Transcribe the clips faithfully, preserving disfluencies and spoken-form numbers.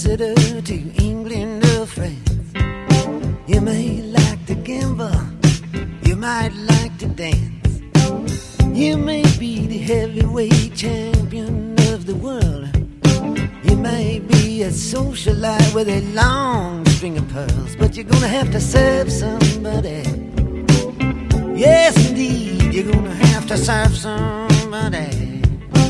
ambassador to England or France. You may like to gamble, you might like to dance. You may be the heavyweight champion of the world. You may be a socialite with a long string of pearls, but you're gonna have to serve somebody. Yes, indeed, you're gonna have to serve somebody.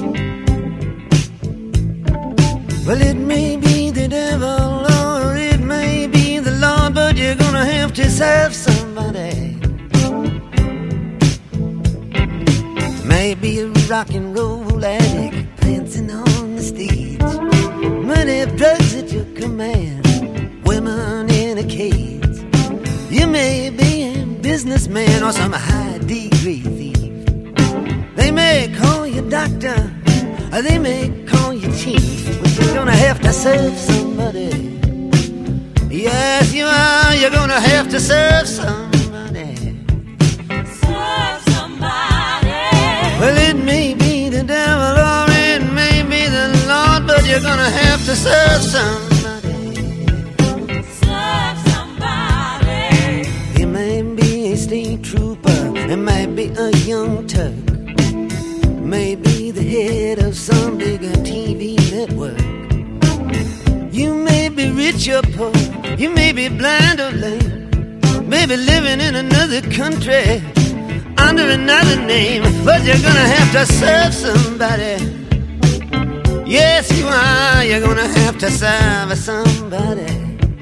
Well, it may be the devil or it may be the Lord, but you're gonna have to serve somebody. Maybe a rock and roll addict prancing on the stage, money, drugs at your command, women in a cage. You may be a businessman or some high degree thief. They may call you doctor or they may call you chief, but you're gonna have to serve somebody. Yes, you are, you're gonna have to serve somebody. Serve somebody. Well, it may be the devil or it may be the Lord, but you're gonna have to serve somebody. Serve somebody. It may be a state trooper, it might be a young Turk, maybe the head of some bigger T V network. You may be rich or poor, you may be blind or lame, maybe living in another country under another name, but you're gonna have to serve somebody. Yes, you are, you're gonna have to serve somebody.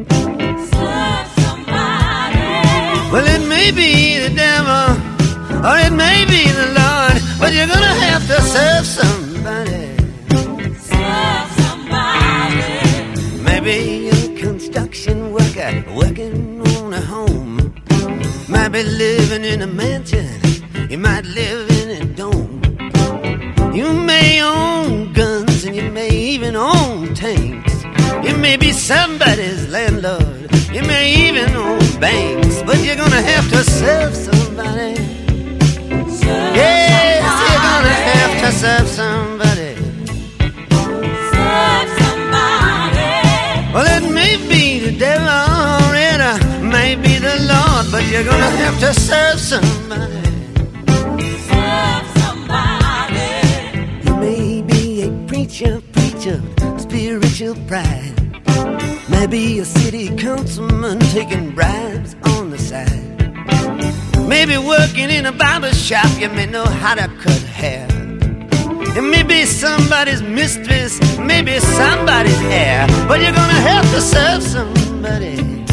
Serve somebody. Well, it may be the devil or it may be the Lord, but you're gonna have to serve somebody. Serve somebody. Maybe you're a construction worker working on a home, might be living in a mansion, you might live in a dome. You may own guns and you may even own tanks. You may be somebody's landlord, you may even own banks, but you're gonna have to serve somebody. Serve Yes, you're gonna somebody. have to serve somebody. Serve somebody. Well, it may be the devil or it uh, may be the Lord, but you're gonna have to serve somebody. Serve somebody. You may be a preacher, preacher, spiritual pride. Maybe a city councilman taking bribes on the side. Maybe working in a barber shop, you may know how to cut hair. It may be somebody's mistress, maybe somebody's heir, but you're gonna have to serve somebody.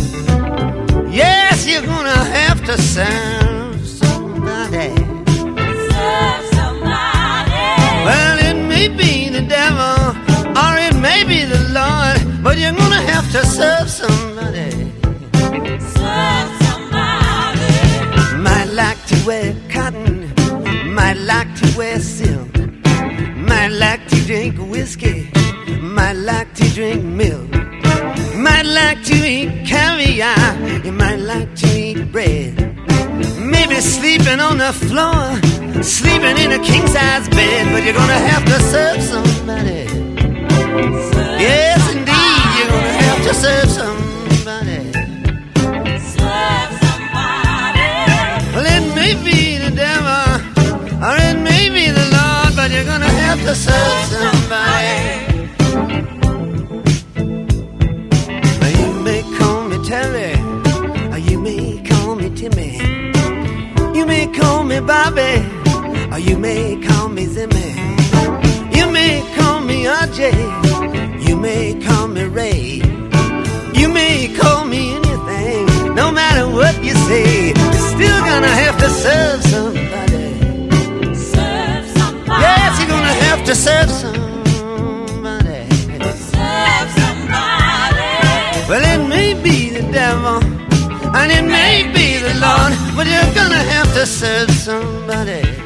Yes, you're gonna have to serve somebody. Serve somebody. Well, it may be the devil or it may be the Lord, but you're gonna have to serve somebody. Serve somebody. Might like to wear cotton, might like to wear silk, might like to drink whiskey, might like to drink milk, might like to eat caviar, you might like to eat bread. Maybe sleeping on the floor, sleeping in a king-size bed, but you're gonna have to serve somebody. Serve Yes, indeed, you're gonna somebody. have to serve somebody. Serve somebody. Well, it may be the devil or it may be the Lord, but you're gonna have to serve somebody. Now, you may call me Terry, or you may call me Timmy. You may call me Bobby, or you may call me Zimmy. You may call me R J, you may call me Ray. You may call me anything, no matter what you say, you're still gonna have to serve somebody. Serve somebody. Yes, you're gonna have to serve somebody. Serve somebody. Well, it may be the devil and it may be the Lord, but you're gonna have to serve somebody.